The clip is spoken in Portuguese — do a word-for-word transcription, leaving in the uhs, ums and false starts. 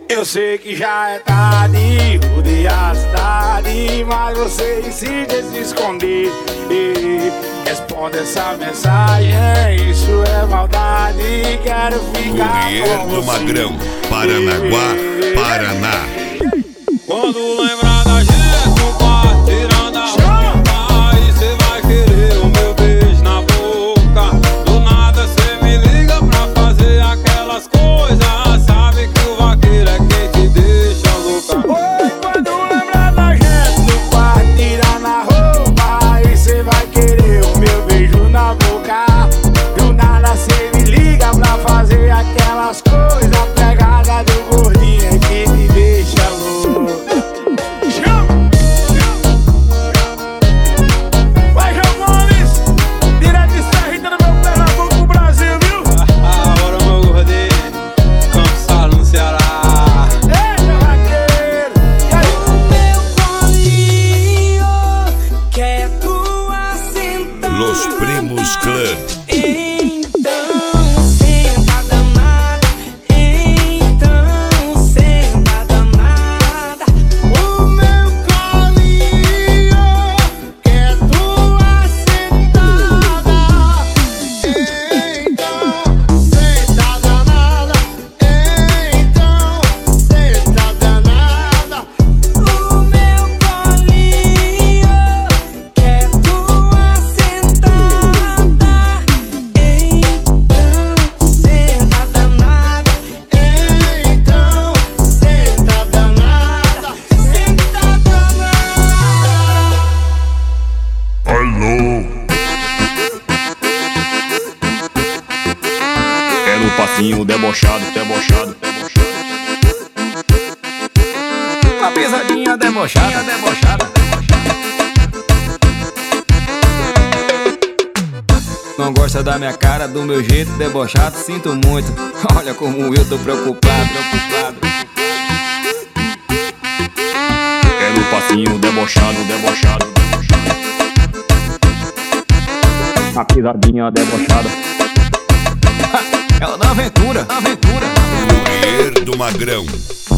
Eu sei que já é tarde, rodei a cidade, mas você insiste em se esconder. Responde essa mensagem, isso é maldade. Quero ficar Courrier com do você. Magrão, Paranaguá, Paraná. Quando lembrar da gente no quarto, tirando a roupa, aí cê vai querer o meu beijo na boca. Do nada cê me liga pra fazer aquelas coisas. Sabe que o vaqueiro é quem te deixa louca. Oi, quando lembrar da gente no quarto, tirando a roupa, aí cê vai querer o meu beijo na boca. Do nada cê me liga pra fazer aquelas coisas. A pegada do gordinho é que me deixa louco. Vai, João Gomes, direto de Serrita do meu Pernambuco pro Brasil, viu? Agora meu gordinho, cansado no Ceará. Eita, vaqueiro! E aí? O meu colinho quer tua sentada. Los Primos Clã. Então senta danada, então senta danada. O meu colinho quer tua sentada. Então senta danada, então senta danada. O meu colinho quer tua sentada. Então senta danada, então senta danada, senta danada. Alô. É no passinho debochado, debochado, debochado. Uma pisadinha debochada, debochada. Não gosta da minha cara, do meu jeito debochado, sinto muito. Olha como eu tô preocupado, preocupado. É no passinho debochado, debochado, debochado. A pisadinha debochada. Ela dá aventura, aventura. Courrier do Magrão,